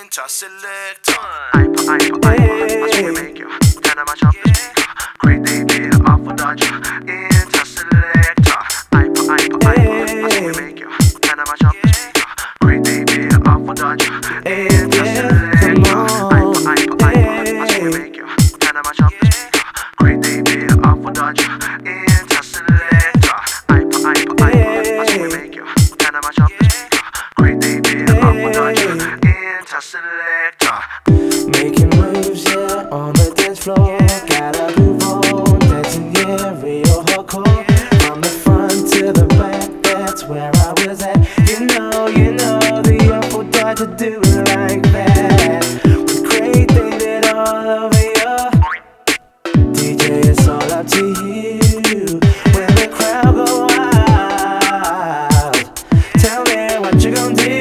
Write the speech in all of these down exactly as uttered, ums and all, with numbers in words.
Interselector. Hyper, hyper, hyper. Watch me make you. Kinda mash up the speaker. Great day, beat off a Dodger. Interselector. Hyper, hyper, hyper. Watch me make you. Kinda mash up the speaker. Great day, beat off a Dodger. Interselector. Hyper, hyper, hyper. Watch me make you. Kinda mash up the speaker. Great day, beat off a Dodger. Interselector. Hyper, hyper, hyper. Watch me make you. Kinda mash up the speaker. Great day, beat off a Dodger. Interselector. Making moves, yeah, on the dance floor. Gotta move on, dancing, yeah, real hardcore. From the front to the back, that's where I was at. You know, you know, the awful dart to do it like that. With Craig David all over you. D J, it's all up to you. When the crowd go wild, tell me what you gon' do.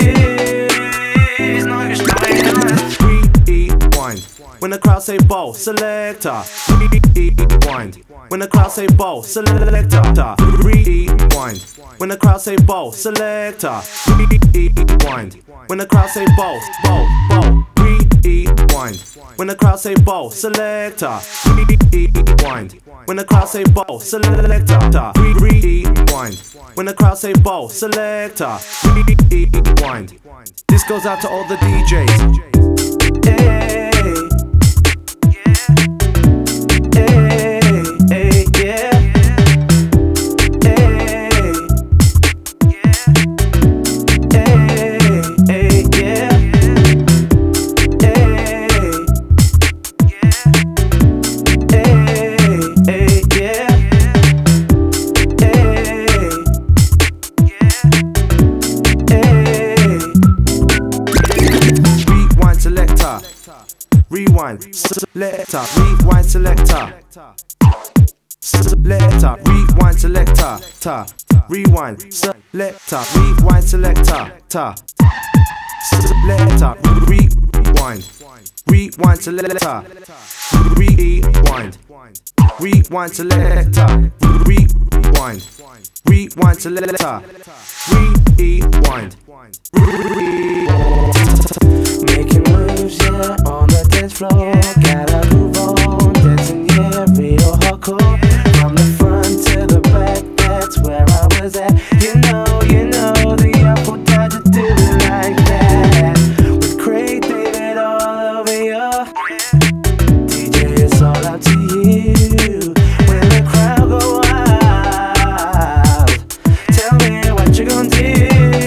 When the crowd say ball, selector. Rewind. When the crowd say ball, selector. Rewind. When the crowd say ball, selector. Rewind. When the crowd say ball, ball, ball. Rewind. When the crowd say ball, selector. Rewind. When the crowd say ball, selector. Rewind. When the crowd say ball, selector. Rewind. This goes out to all the D Js. Hey. Rewind, selector, rewind, selector. Selector, rewind, selector. Ta. Rewind, selector, rewind, selector. Ta. Selector, rewind. Rewind, selector. Rewind. Rewind, selector. Rewind. Rewind, selector. Rewind. Making moves, yeah, on the dance floor. Gotta move on, dancing, yeah, real hardcore. From the front to the back, that's where I was at. You know, you know, the awful dart to do it like that. With Craig David all over you. D J, it's all up to you. When the crowd go wild, tell me what you gon' do.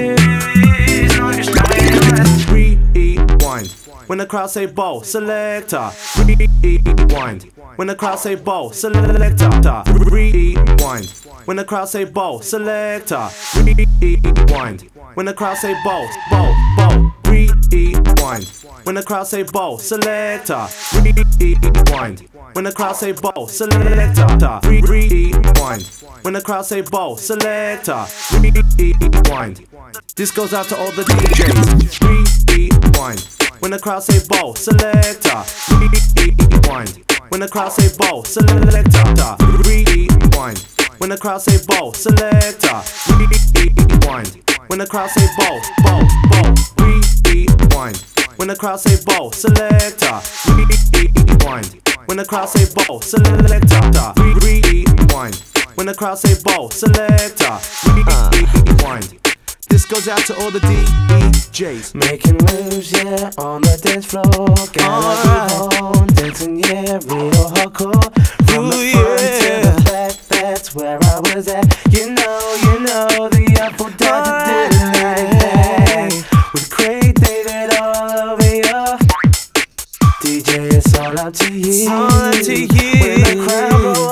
When the crowd say ball, selector. Rewind. When the crowd say ball, selector. Rewind. When the crowd say ball, selector. Rewind. When the crowd say ball, ball, ball. Rewind. When the crowd say ball, selector. Rewind. When the crowd say ball, selector. Rewind. When the crowd say ball, selector. Rewind. This goes out to all the D Js. Rewind. When the crowd say ball, selector. Rewind. When the crowd say ball, selector. Rewind. When the crowd say ball, selector. Rewind. When the crowd say ball, ball, ball. Rewind. When the crowd say ball, selector. Rewind. When the crowd say ball, selector. Rewind. When the crowd say ball, selector. Rewind. This goes out to all the D Js. Making moves, yeah, on the dance floor. Gotta move on, dancing, yeah, real hardcore. From the front to the back, that's where I was at. You know, you know, the awful dart to do it like that. With Craig David all over you. D J, it's all up to you. It's all up to you. When the crowd go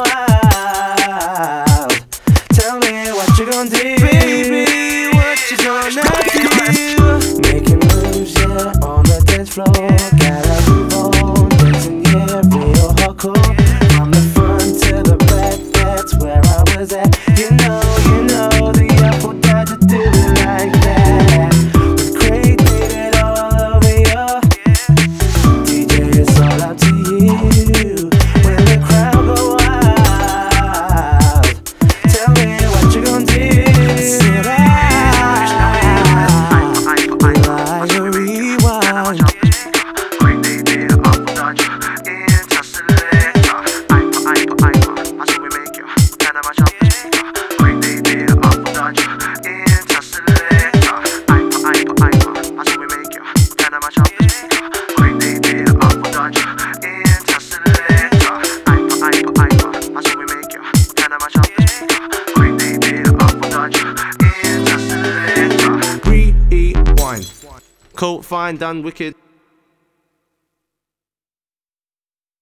wild, tell me what you gon' do. Baby, you gonna do? Making moves, yeah, on the dance floor. Gotta move on, dancing, yeah, real hardcore. From the front to the back, that's where I was at. You know, you know, the awful dart to do it like that. With Craig David all over you. D J, it's all up to you. When the crowd go wild, tell me what you gon' do. Sit down. Rewind. Cool, fine, done, wicked.